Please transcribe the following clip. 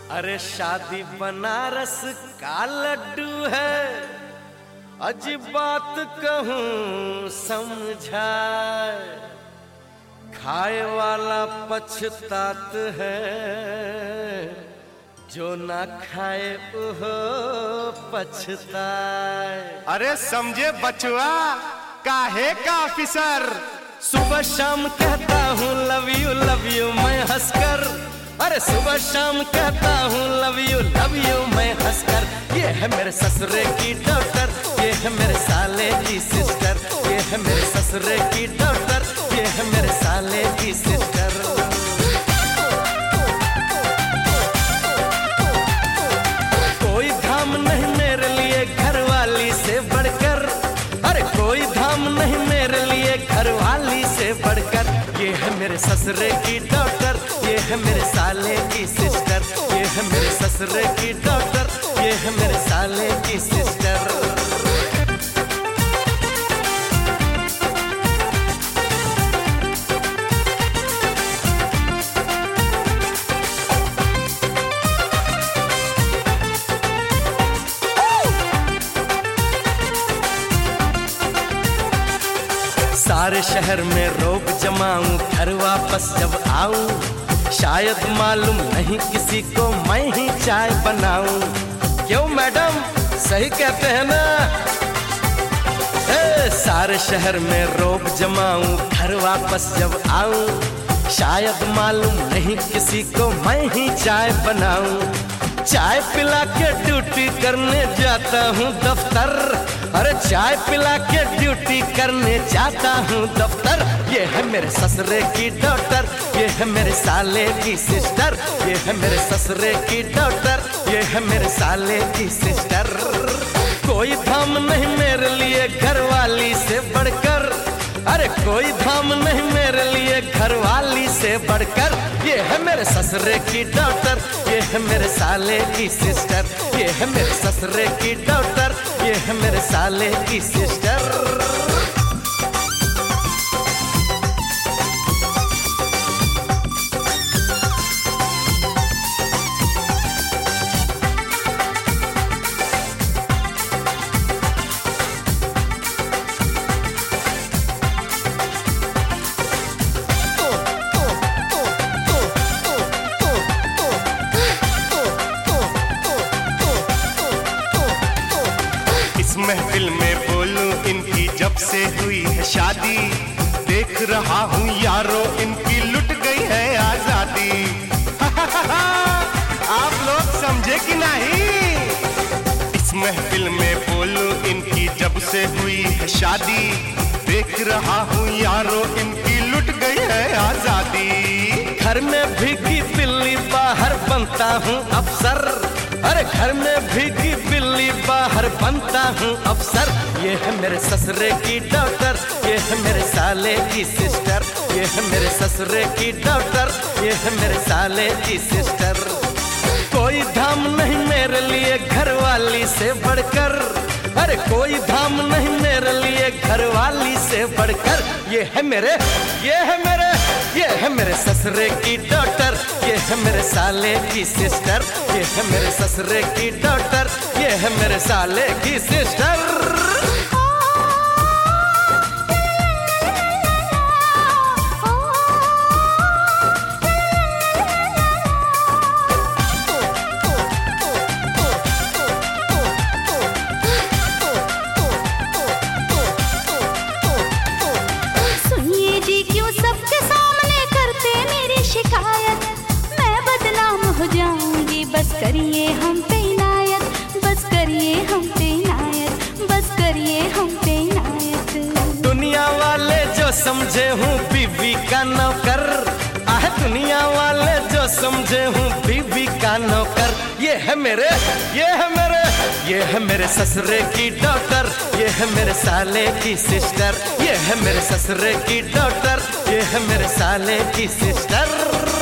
अरे शादी बनारस का लड्डू है, अजीब बात कहूँ समझाए, खाए वाला पछतात है, जो ना खाए वो पछताए। अरे समझे बचुआ, काहे का ऑफिसर। सुबह शाम कहता हूँ लव यू मैं हंसकर। अरे सुबह शाम कहता हूँ लव यू मैं हंसकर। ये है मेरे ससुरे की डॉक्टर, ये है मेरे साले की सिस्टर, ये है मेरे ससुरे की डॉक्टर, ये है मेरे साले की सिस्टर। कोई धाम नहीं मेरे लिए घरवाली से बढ़कर, अरे कोई धाम नहीं मेरे लिए घरवाली से बढ़कर। ये है मेरे ससुरे की डॉक्टर, ये है मेरे साले की सिस्टर, ये है मेरे ससुरे की डॉक्टर, ये है मेरे साले की सिस्टर। सारे शहर में रोब जमाऊं, घर वापस जब आऊं, शायद मालूम नहीं किसी को मैं ही चाय बनाऊं। क्यों मैडम, सही कहते हैं ना? सारे शहर में रोब जमाऊं, घर वापस जब आऊं, शायद मालूम नहीं किसी को मैं ही चाय बनाऊं। चाय पिला के ड्यूटी करने जाता हूँ दफ्तर, अरे चाय पिला के ड्यूटी करने जाता हूँ दफ्तर। ये है मेरे ससुरे की डॉक्टर, ये है मेरे साले की सिस्टर, ये है मेरे ससुरे की डॉक्टर, ये है मेरे साले की सिस्टर। कोई धाम नहीं मेरे लिए घरवाली से बढ़कर, अरे कोई धाम नहीं मेरे लिए घरवाली से बढ़कर। ये है मेरे ससुरे की डॉक्टर, ये है मेरे साले की सिस्टर, ये है मेरे ससुरे की डॉक्टर, ये है मेरे साले की सिस्टर। महफिल में बोलूं इनकी जब से हुई है शादी, देख रहा हूँ यारों इनकी लुट गई है आजादी। आप लोग समझे कि नहीं? इस महफिल में बोलूं इनकी जब से हुई है शादी, देख रहा हूँ यारों इनकी लुट गई है आजादी। घर में भीगी बिल्ली बाहर बनता हूँ अफसर, अरे घर में भीगी बिल्ली बाहर बनता हूँ अफसर। ये है मेरे ससुरे की डॉक्टर, ये है मेरे साले की सिस्टर, ये है मेरे ससुरे की डॉक्टर, ये है मेरे साले की सिस्टर। कोई धाम नहीं मेरे लिए घरवाली से बढ़कर, अरे कोई धाम नहीं मेरे लिए घरवाली से बढ़कर। ये है मेरे, ये है मेरे, ये है मेरे ससुरे की डॉक्टर, ये है मेरे साले की सिस्टर, ये है मेरे ससुरे की डॉक्टर, ये है मेरे साले की सिस्टर। बस करिए हम पे इनायत, बस करिए हम पे इनायत, बस करिए हम पे इनायत। दुनिया वाले जो समझे हूँ बीवी का नौकर, आह दुनिया वाले जो समझे हूँ बीवी का नौकर। ये है मेरे, ये है मेरे, ये है मेरे ससुरे की डॉक्टर, ये है मेरे साले की सिस्टर, ये है मेरे ससुरे की डॉक्टर, ये है मेरे साले की सिस्टर।